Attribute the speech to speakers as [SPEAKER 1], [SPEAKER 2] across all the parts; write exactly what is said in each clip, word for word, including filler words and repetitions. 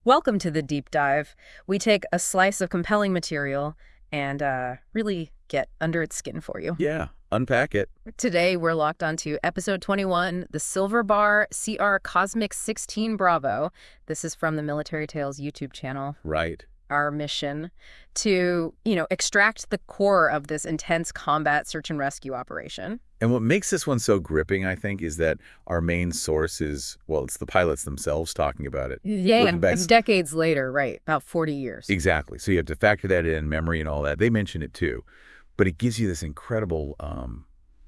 [SPEAKER 1] Welcome to the deep dive. We take a slice of compelling material and uh, really get under its skin for you.
[SPEAKER 2] Yeah, unpack it.
[SPEAKER 1] Today, we're locked onto episode twenty-one, the Silver Bar C R Cosmic sixteen Bravo. This is from the Military Tales YouTube channel.
[SPEAKER 2] Right.
[SPEAKER 1] Our mission to, you know, extract the core of this intense combat search and rescue operation.
[SPEAKER 2] And what makes this one so gripping, I think, is that our main source is, well, it's the pilots themselves talking about it.
[SPEAKER 1] Yeah,
[SPEAKER 2] Looking back-
[SPEAKER 1] and decades later, right, about forty years.
[SPEAKER 2] Exactly. So you have to factor that in, memory and all that. They mention it too. But it gives you this incredible um,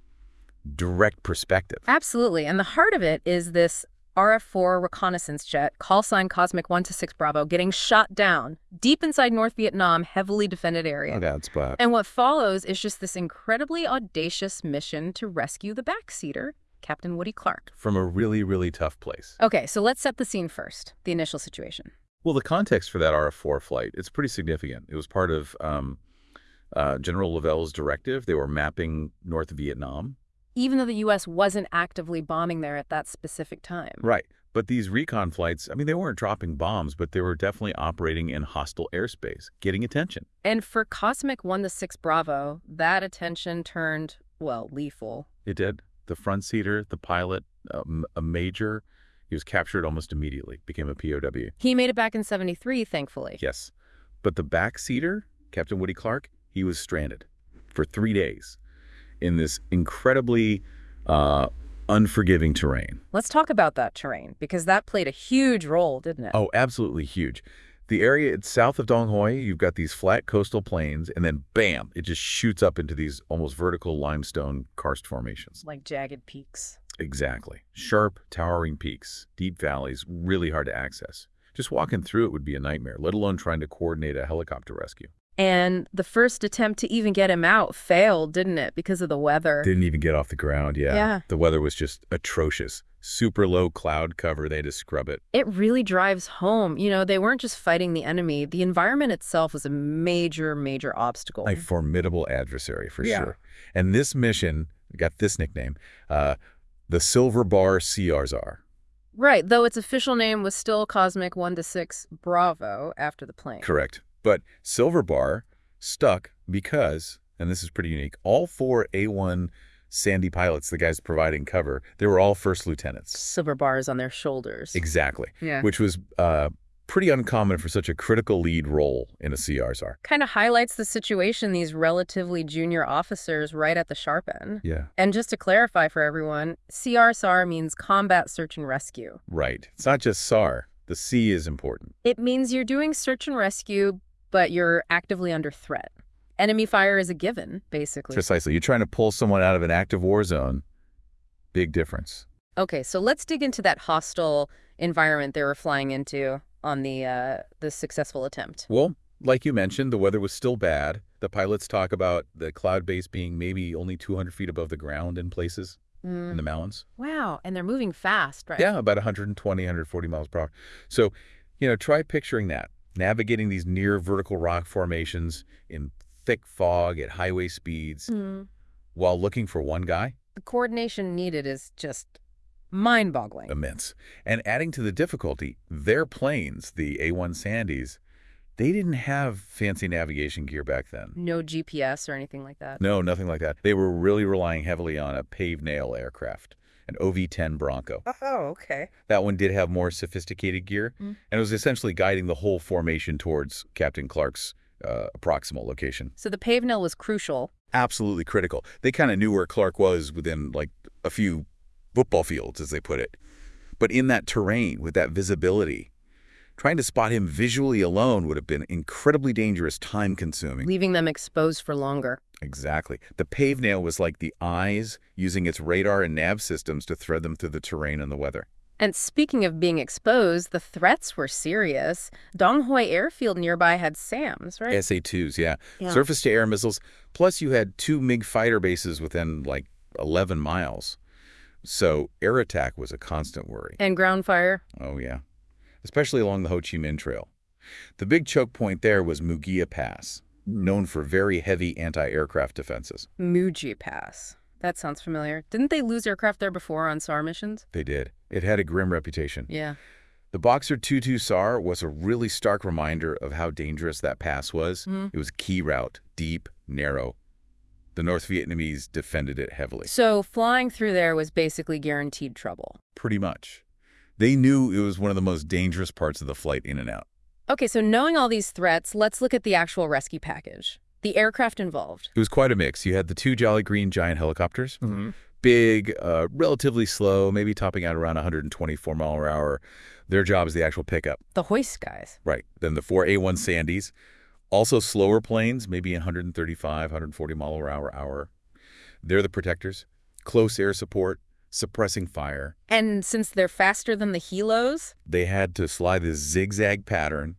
[SPEAKER 2] direct perspective.
[SPEAKER 1] Absolutely. And the heart of it is this R F four reconnaissance jet, call sign Cosmic one to six Bravo, getting shot down deep inside North Vietnam, heavily defended area.
[SPEAKER 2] Oh, that spot.
[SPEAKER 1] And what follows is just this incredibly audacious mission to rescue the backseater, Captain Woody Clark.
[SPEAKER 2] From a really, really tough place.
[SPEAKER 1] Okay, so let's set the scene first, the initial situation.
[SPEAKER 2] Well, the context for that R F four flight, it's pretty significant. It was part of um, uh, General Lavelle's directive. They were mapping North Vietnam.
[SPEAKER 1] Even though the U S wasn't actively bombing there at that specific time.
[SPEAKER 2] Right. But these recon flights, I mean, they weren't dropping bombs, but they were definitely operating in hostile airspace, getting attention.
[SPEAKER 1] And for Cosmic one to six Bravo, that attention turned, well, lethal.
[SPEAKER 2] It did. The front seater, the pilot, um, a major, he was captured almost immediately, became a P O W.
[SPEAKER 1] He made it back in seventy-three, thankfully.
[SPEAKER 2] Yes. But the back seater, Captain Woody Clark, he was stranded for three days in this incredibly uh, unforgiving terrain.
[SPEAKER 1] Let's talk about that terrain, because that played a huge role, didn't it?
[SPEAKER 2] Oh, absolutely huge. The area it's south of Dong Hoi, you've got these flat coastal plains, and then bam, it just shoots up into these almost vertical limestone karst formations.
[SPEAKER 1] Like jagged peaks.
[SPEAKER 2] Exactly. Sharp, towering peaks, deep valleys, really hard to access. Just walking through it would be a nightmare, let alone trying to coordinate a helicopter rescue.
[SPEAKER 1] And the first attempt to even get him out failed, didn't it, because of the weather?
[SPEAKER 2] Didn't even get off the ground, yeah.
[SPEAKER 1] Yeah.
[SPEAKER 2] The weather was just atrocious. Super low cloud cover, they had to scrub it.
[SPEAKER 1] It really drives home. You know, they weren't just fighting the enemy. The environment itself was a major, major obstacle.
[SPEAKER 2] A formidable adversary, for
[SPEAKER 1] Yeah.
[SPEAKER 2] sure. And this mission got this nickname, uh, the Silver Bar C R S R.
[SPEAKER 1] Right, though its official name was still Cosmic one to six Bravo after the plane.
[SPEAKER 2] Correct. But Silver Bar stuck because, and this is pretty unique, all four A one Sandy pilots, the guys providing cover, they were all first lieutenants.
[SPEAKER 1] Silver bars on their shoulders.
[SPEAKER 2] Exactly.
[SPEAKER 1] Yeah.
[SPEAKER 2] Which was uh, pretty uncommon for such a critical lead role in a C R S R.
[SPEAKER 1] Kind of highlights the situation, these relatively junior officers right at the sharp end.
[SPEAKER 2] Yeah.
[SPEAKER 1] And just to clarify for everyone, C R S R means Combat Search and Rescue.
[SPEAKER 2] Right. It's not just S A R. The C is important.
[SPEAKER 1] It means you're doing search and rescue, but you're actively under threat. Enemy fire is a given, basically.
[SPEAKER 2] Precisely. You're trying to pull someone out of an active war zone. Big difference.
[SPEAKER 1] Okay, so let's dig into that hostile environment they were flying into on the uh, the successful attempt.
[SPEAKER 2] Well, like you mentioned, the weather was still bad. The pilots talk about the cloud base being maybe only two hundred feet above the ground in places,
[SPEAKER 1] Mm.
[SPEAKER 2] in the mountains.
[SPEAKER 1] Wow, and they're moving fast, right?
[SPEAKER 2] Yeah, about one twenty, one forty miles per hour. So, you know, try picturing that. Navigating these near vertical rock formations in thick fog at highway speeds
[SPEAKER 1] Mm.
[SPEAKER 2] while looking for one guy.
[SPEAKER 1] The coordination needed is just mind-boggling.
[SPEAKER 2] Immense. And adding to the difficulty, their planes, the A one Sandys, they didn't have fancy navigation gear back then.
[SPEAKER 1] No G P S or anything like that.
[SPEAKER 2] No, nothing like that. They were really relying heavily on a paved nail aircraft, an O V ten Bronco.
[SPEAKER 1] Oh, okay.
[SPEAKER 2] That one did have more sophisticated gear,
[SPEAKER 1] Mm.
[SPEAKER 2] and it was essentially guiding the whole formation towards Captain Clark's uh, proximal location.
[SPEAKER 1] So the pave nail was crucial.
[SPEAKER 2] Absolutely critical. They kind of knew where Clark was within, like, a few football fields, as they put it. But in that terrain, with that visibility, trying to spot him visually alone would have been incredibly dangerous, time-consuming.
[SPEAKER 1] Leaving them exposed for longer.
[SPEAKER 2] Exactly. The pave nail was like the eyes using its radar and nav systems to thread them through the terrain and the weather.
[SPEAKER 1] And speaking of being exposed, the threats were serious. Dong Hoi Airfield nearby had SAMs, right?
[SPEAKER 2] S A twos, yeah.
[SPEAKER 1] Yeah.
[SPEAKER 2] Surface-to-air missiles. Plus, you had two MiG fighter bases within, like, eleven miles. So air attack was a constant worry.
[SPEAKER 1] And ground fire.
[SPEAKER 2] Oh, yeah. Especially along the Ho Chi Minh Trail. The big choke point there was Mugia Pass, known for very heavy anti-aircraft defenses.
[SPEAKER 1] Muji Pass. That sounds familiar. Didn't they lose aircraft there before on S A R missions?
[SPEAKER 2] They did. It had a grim reputation.
[SPEAKER 1] Yeah.
[SPEAKER 2] The Boxer two two S A R was a really stark reminder of how dangerous that pass was.
[SPEAKER 1] Mm.
[SPEAKER 2] It was a key route, deep, narrow. The North Vietnamese defended it heavily.
[SPEAKER 1] So flying through there was basically guaranteed trouble.
[SPEAKER 2] Pretty much. They knew it was one of the most dangerous parts of the flight in and out.
[SPEAKER 1] Okay, so knowing all these threats, let's look at the actual rescue package. The aircraft involved.
[SPEAKER 2] It was quite a mix. You had the two Jolly Green giant helicopters.
[SPEAKER 1] Mm-hmm.
[SPEAKER 2] Big, uh, relatively slow, maybe topping out around one hundred twenty-four mile per hour. Their job is the actual pickup.
[SPEAKER 1] The hoist guys.
[SPEAKER 2] Right. Then the four A one Sandys. Also slower planes, maybe one thirty-five, one forty mile per hour. They're the protectors. Close air support, suppressing fire.
[SPEAKER 1] And since they're faster than the helos?
[SPEAKER 2] They had to fly this zigzag pattern,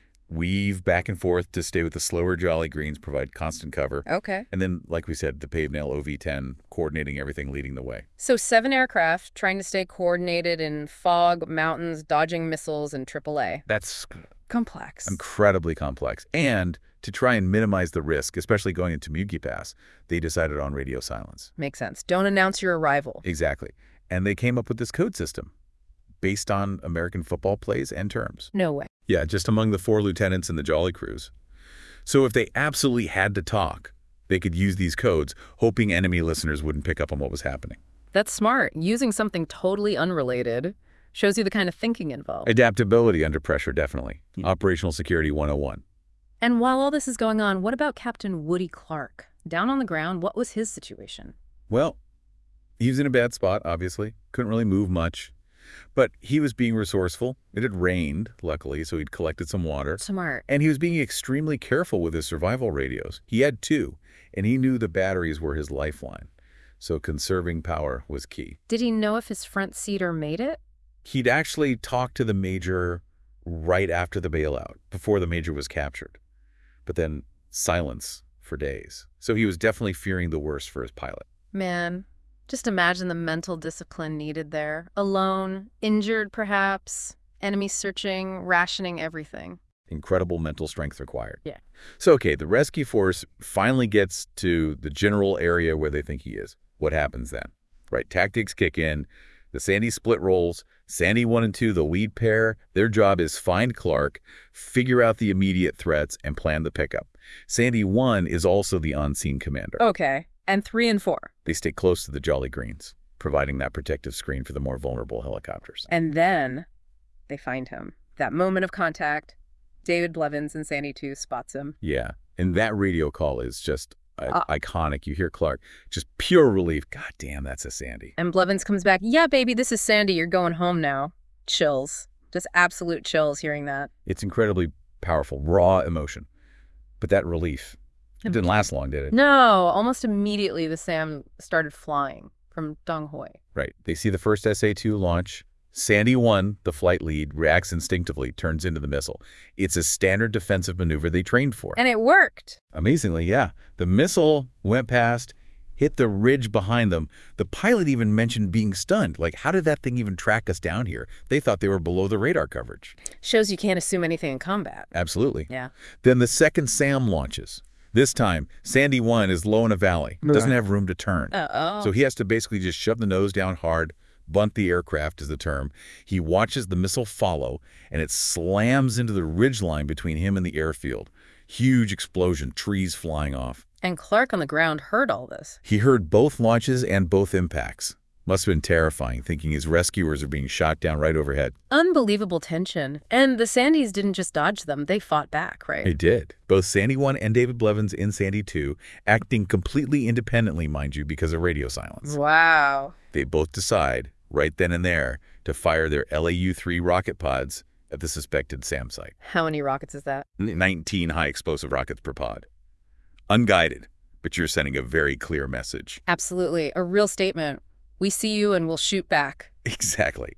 [SPEAKER 2] weave back and forth to stay with the slower Jolly Greens, provide constant cover.
[SPEAKER 1] Okay.
[SPEAKER 2] And then, like we said, the Pavenale O V ten, coordinating everything, leading the way.
[SPEAKER 1] So seven aircraft trying to stay coordinated in fog, mountains, dodging missiles, and triple A.
[SPEAKER 2] That's
[SPEAKER 1] complex.
[SPEAKER 2] Incredibly complex. And to try and minimize the risk, especially going into Mugi Pass, they decided on radio silence.
[SPEAKER 1] Makes sense. Don't announce your arrival.
[SPEAKER 2] Exactly. And they came up with this code system based on American football plays and terms.
[SPEAKER 1] No way.
[SPEAKER 2] Yeah, just among the four lieutenants in the Jolly crews. So if they absolutely had to talk, they could use these codes, hoping enemy listeners wouldn't pick up on what was happening.
[SPEAKER 1] That's smart. Using something totally unrelated shows you the kind of thinking involved.
[SPEAKER 2] Adaptability under pressure, definitely. Yeah. Operational Security one oh one.
[SPEAKER 1] And while all this is going on, what about Captain Woody Clark? Down on the ground, what was his situation?
[SPEAKER 2] Well, he was in a bad spot, obviously. Couldn't really move much. But he was being resourceful. It had rained, luckily, so he'd collected some water.
[SPEAKER 1] Smart.
[SPEAKER 2] And he was being extremely careful with his survival radios. He had two, and he knew the batteries were his lifeline. So conserving power was key.
[SPEAKER 1] Did he know if his front seater made it?
[SPEAKER 2] He'd actually talked to the major right after the bailout, before the major was captured. But then silence for days. So he was definitely fearing the worst for his pilot.
[SPEAKER 1] Man, just imagine the mental discipline needed there. Alone, injured perhaps, enemies searching, rationing everything.
[SPEAKER 2] Incredible mental strength required.
[SPEAKER 1] Yeah.
[SPEAKER 2] So, okay, the rescue force finally gets to the general area where they think he is. What happens then? Right, tactics kick in. The Sandy split rolls. Sandy one and two, the lead pair, their job is find Clark, figure out the immediate threats, and plan the pickup. Sandy one is also the on-scene commander.
[SPEAKER 1] Okay. And three and four.
[SPEAKER 2] They stay close to the Jolly Greens, providing that protective screen for the more vulnerable helicopters.
[SPEAKER 1] And then they find him. That moment of contact, David Blevins in Sandy two spots him.
[SPEAKER 2] Yeah. And that radio call is just uh,
[SPEAKER 1] uh,
[SPEAKER 2] iconic. You hear Clark, just pure relief. God damn, that's a Sandy.
[SPEAKER 1] And Blevins comes back. Yeah, baby, this is Sandy. You're going home now. Chills. Just absolute chills hearing that.
[SPEAKER 2] It's incredibly powerful, raw emotion. But that relief, it didn't last long, did it?
[SPEAKER 1] No, almost immediately the SAM started flying from Dong Hoi.
[SPEAKER 2] Right. They see the first S A two launch. Sandy one, the flight lead, reacts instinctively, turns into the missile. It's a standard defensive maneuver they trained for.
[SPEAKER 1] And it worked.
[SPEAKER 2] Amazingly, yeah. The missile went past, hit the ridge behind them. The pilot even mentioned being stunned. Like, how did that thing even track us down here? They thought they were below the radar coverage.
[SPEAKER 1] Shows you can't assume anything in combat.
[SPEAKER 2] Absolutely.
[SPEAKER 1] Yeah.
[SPEAKER 2] Then the second SAM launches. This time, Sandy one is low in a valley, doesn't have room to turn.
[SPEAKER 1] Uh-oh.
[SPEAKER 2] So he has to basically just shove the nose down hard, bunt the aircraft is the term. He watches the missile follow, and it slams into the ridgeline between him and the airfield. Huge explosion, trees flying off.
[SPEAKER 1] And Clark on the ground heard all this.
[SPEAKER 2] He heard both launches and both impacts. Must have been terrifying, thinking his rescuers are being shot down right overhead.
[SPEAKER 1] Unbelievable tension. And the Sandys didn't just dodge them, they fought back, right?
[SPEAKER 2] They did. Both Sandy one and David Blevins in Sandy two, acting completely independently, mind you, because of radio silence.
[SPEAKER 1] Wow.
[SPEAKER 2] They both decide, right then and there, to fire their L A U three rocket pods at the suspected SAM site.
[SPEAKER 1] How many rockets is that?
[SPEAKER 2] nineteen high-explosive rockets per pod. Unguided, but you're sending a very clear message.
[SPEAKER 1] Absolutely. A real statement. We see you and we'll shoot back.
[SPEAKER 2] Exactly.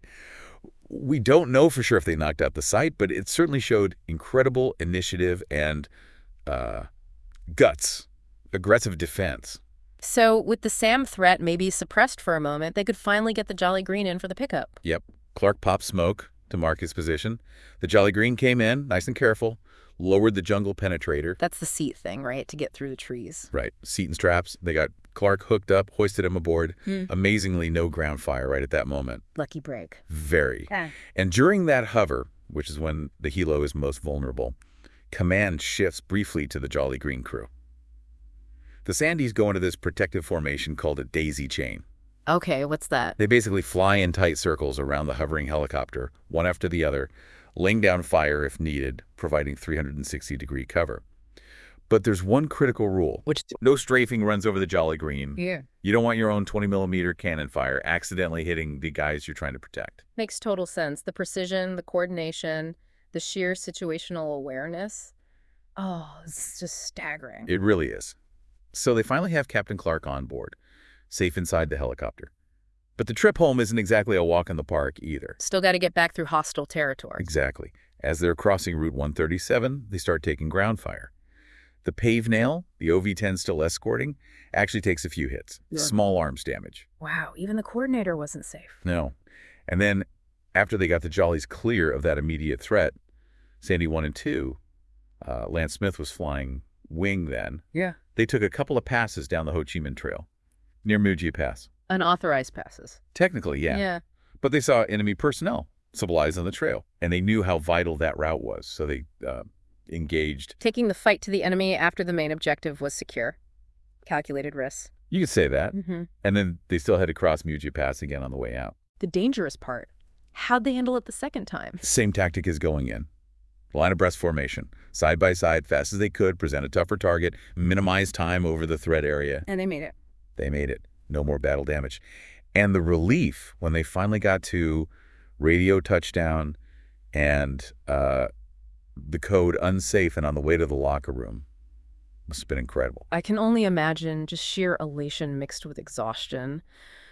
[SPEAKER 2] We don't know for sure if they knocked out the site, but it certainly showed incredible initiative and uh, guts, aggressive defense.
[SPEAKER 1] So with the SAM threat maybe suppressed for a moment, they could finally get the Jolly Green in for the pickup.
[SPEAKER 2] Yep. Clark popped smoke to mark his position. The Jolly Green came in, nice and careful, lowered the jungle penetrator.
[SPEAKER 1] That's the seat thing, right? To get through the trees.
[SPEAKER 2] Right. Seat and straps. They got Clark hooked up, hoisted him aboard.
[SPEAKER 1] Hmm.
[SPEAKER 2] Amazingly, no ground fire right at that moment.
[SPEAKER 1] Lucky break.
[SPEAKER 2] Very.
[SPEAKER 1] Yeah.
[SPEAKER 2] And during that hover, which is when the helo is most vulnerable, command shifts briefly to the Jolly Green crew. The Sandys go into this protective formation called a daisy chain.
[SPEAKER 1] Okay, what's that?
[SPEAKER 2] They basically fly in tight circles around the hovering helicopter, one after the other, laying down fire if needed, providing three hundred sixty degree cover. But there's one critical rule.
[SPEAKER 1] Which?
[SPEAKER 2] No strafing runs over the Jolly Green.
[SPEAKER 1] Yeah.
[SPEAKER 2] You don't want your own twenty millimeter cannon fire accidentally hitting the guys you're trying to protect.
[SPEAKER 1] Makes total sense. The precision, the coordination, the sheer situational awareness. Oh, it's just staggering.
[SPEAKER 2] It really is. So they finally have Captain Clark on board, safe inside the helicopter. But the trip home isn't exactly a walk in the park either.
[SPEAKER 1] Still got to get back through hostile territory.
[SPEAKER 2] Exactly. As they're crossing Route one thirty-seven, they start taking ground fire. The Pave Nail, the O V ten still escorting, actually takes a few hits.
[SPEAKER 1] Yeah.
[SPEAKER 2] Small arms damage.
[SPEAKER 1] Wow, even the coordinator wasn't safe.
[SPEAKER 2] No. And then, after they got the Jollies clear of that immediate threat, Sandy one and two, uh, Lance Smith was flying wing then.
[SPEAKER 1] Yeah.
[SPEAKER 2] They took a couple of passes down the Ho Chi Minh Trail, near Mujia Pass.
[SPEAKER 1] Unauthorized passes.
[SPEAKER 2] Technically, yeah.
[SPEAKER 1] Yeah.
[SPEAKER 2] But they saw enemy personnel civilized on the trail, and they knew how vital that route was, so they uh, engaged.
[SPEAKER 1] Taking the fight to the enemy after the main objective was secure. Calculated risks.
[SPEAKER 2] You could say that.
[SPEAKER 1] Mm-hmm.
[SPEAKER 2] And then they still had to cross Mujia Pass again on the way out.
[SPEAKER 1] The dangerous part. How'd they handle it the second time?
[SPEAKER 2] Same tactic as going in. Line abreast formation. Side by side, fast as they could, present a tougher target, minimize time over the threat area.
[SPEAKER 1] And they made it.
[SPEAKER 2] They made it. No more battle damage. And the relief when they finally got to radio touchdown and uh, the code unsafe and on the way to the locker room must have been incredible.
[SPEAKER 1] I can only imagine just sheer elation mixed with exhaustion.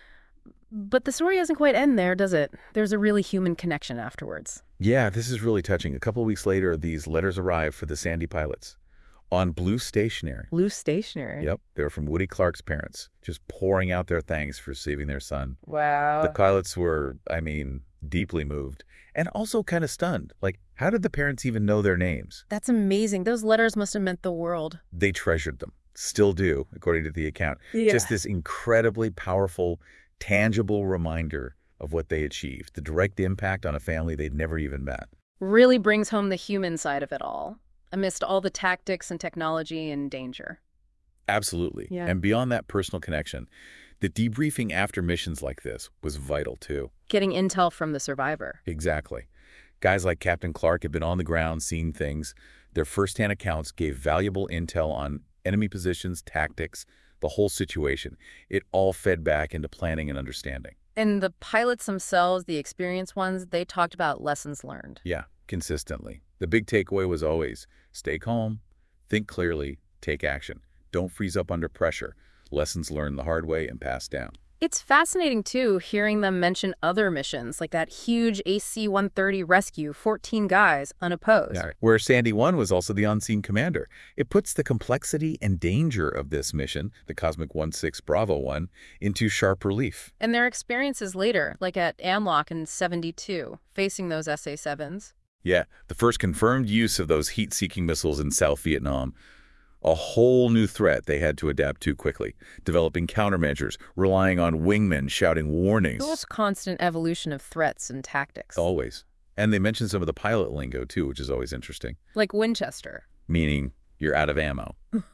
[SPEAKER 1] But the story doesn't quite end there, does it? There's a really human connection afterwards.
[SPEAKER 2] Yeah, this is really touching. A couple of weeks later, these letters arrived for the Sandy pilots on blue stationery.
[SPEAKER 1] Blue stationery?
[SPEAKER 2] Yep, they were from Woody Clark's parents, just pouring out their thanks for saving their son.
[SPEAKER 1] Wow.
[SPEAKER 2] The pilots were, I mean, deeply moved and also kind of stunned. Like, how did the parents even know their names?
[SPEAKER 1] That's amazing. Those letters must have meant the world.
[SPEAKER 2] They treasured them. Still do, according to the account.
[SPEAKER 1] Yeah.
[SPEAKER 2] Just this incredibly powerful, tangible reminder of what they achieved, the direct impact on a family they'd never even met.
[SPEAKER 1] Really brings home the human side of it all, amidst all the tactics and technology and danger.
[SPEAKER 2] Absolutely.
[SPEAKER 1] Yeah.
[SPEAKER 2] And beyond that personal connection, the debriefing after missions like this was vital too.
[SPEAKER 1] Getting intel from the survivor.
[SPEAKER 2] Exactly. Guys like Captain Clark had been on the ground, seeing things. Their firsthand accounts gave valuable intel on enemy positions, tactics, the whole situation. It all fed back into planning and understanding.
[SPEAKER 1] And the pilots themselves, the experienced ones, they talked about lessons learned.
[SPEAKER 2] Yeah, consistently. The big takeaway was always stay calm, think clearly, take action. Don't freeze up under pressure. Lessons learned the hard way and passed down.
[SPEAKER 1] It's fascinating, too, hearing them mention other missions, like that huge A C one thirty rescue, fourteen guys, unopposed.
[SPEAKER 2] Yeah, where Sandy one was also the unseen commander. It puts the complexity and danger of this mission, the Cosmic one six Bravo one, into sharp relief.
[SPEAKER 1] And their experiences later, like at Amlock in seventy-two, facing those S A sevens.
[SPEAKER 2] Yeah, the first confirmed use of those heat-seeking missiles in South Vietnam. A whole new threat they had to adapt to quickly, developing countermeasures, relying on wingmen shouting warnings.
[SPEAKER 1] It was constant evolution of threats and tactics.
[SPEAKER 2] Always. And they mentioned some of the pilot lingo, too, which is always interesting.
[SPEAKER 1] Like Winchester.
[SPEAKER 2] Meaning, you're out of ammo.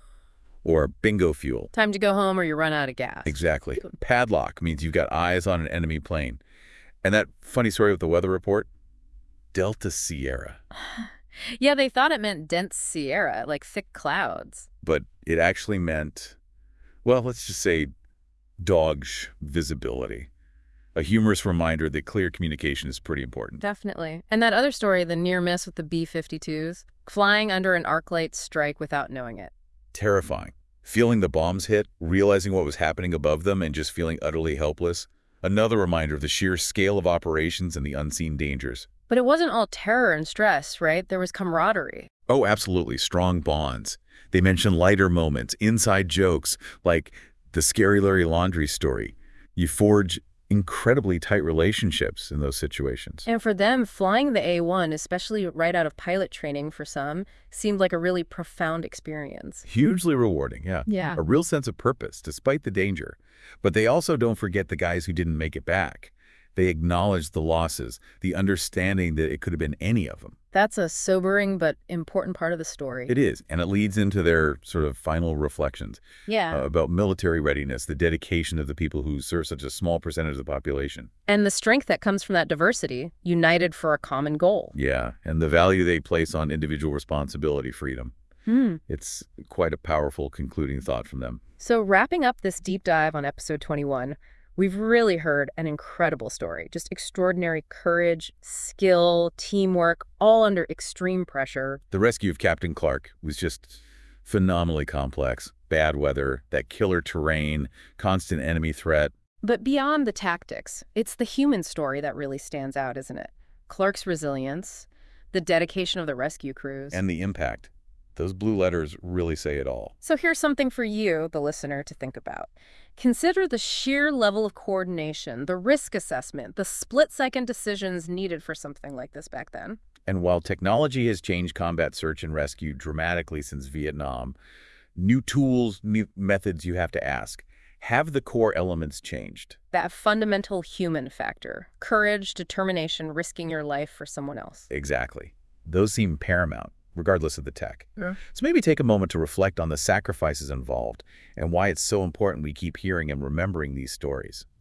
[SPEAKER 2] Or bingo fuel.
[SPEAKER 1] Time to go home or you run out of gas.
[SPEAKER 2] Exactly. Padlock means you've got eyes on an enemy plane. And that funny story with the weather report? Delta Sierra.
[SPEAKER 1] Yeah, they thought it meant dense Sierra, like thick clouds.
[SPEAKER 2] But it actually meant, well, let's just say dogsh visibility. A humorous reminder that clear communication is pretty important.
[SPEAKER 1] Definitely. And that other story, the near miss with the B fifty-twos, flying under an arc light strike without knowing it.
[SPEAKER 2] Terrifying. Feeling the bombs hit, realizing what was happening above them, and just feeling utterly helpless. Another reminder of the sheer scale of operations and the unseen dangers.
[SPEAKER 1] But it wasn't all terror and stress, right? There was camaraderie.
[SPEAKER 2] Oh, absolutely. Strong bonds. They mention lighter moments, inside jokes, like the Scary Larry Laundrie story. You forge incredibly tight relationships in those situations.
[SPEAKER 1] And for them, flying the A one, especially right out of pilot training for some, seemed like a really profound experience.
[SPEAKER 2] Hugely rewarding, yeah.
[SPEAKER 1] Yeah.
[SPEAKER 2] A real sense of purpose, despite the danger. But they also don't forget the guys who didn't make it back. They acknowledge the losses, the understanding that it could have been any of them.
[SPEAKER 1] That's a sobering but important part of the story.
[SPEAKER 2] It is, and it leads into their sort of final reflections
[SPEAKER 1] Yeah.
[SPEAKER 2] uh, about military readiness, the dedication of the people who serve such a small percentage of the population.
[SPEAKER 1] And the strength that comes from that diversity, united for a common goal.
[SPEAKER 2] Yeah, and the value they place on individual responsibility, freedom.
[SPEAKER 1] Hmm.
[SPEAKER 2] It's quite a powerful concluding thought from them.
[SPEAKER 1] So wrapping up this deep dive on episode twenty-one, we've really heard an incredible story. Just extraordinary courage, skill, teamwork, all under extreme pressure.
[SPEAKER 2] The rescue of Captain Clark was just phenomenally complex. Bad weather, that killer terrain, constant enemy threat.
[SPEAKER 1] But beyond the tactics, it's the human story that really stands out, isn't it? Clark's resilience, the dedication of the rescue crews.
[SPEAKER 2] And the impact. Those blue letters really say it all.
[SPEAKER 1] So here's something for you, the listener, to think about. Consider the sheer level of coordination, the risk assessment, the split-second decisions needed for something like this back then.
[SPEAKER 2] And while technology has changed combat search and rescue dramatically since Vietnam, new tools, new methods you have to ask. Have the core elements changed?
[SPEAKER 1] That fundamental human factor, courage, determination, risking your life for someone else.
[SPEAKER 2] Exactly. Those seem paramount, regardless of the tech.
[SPEAKER 3] Yeah.
[SPEAKER 2] So maybe take a moment to reflect on the sacrifices involved and why it's so important we keep hearing and remembering these stories.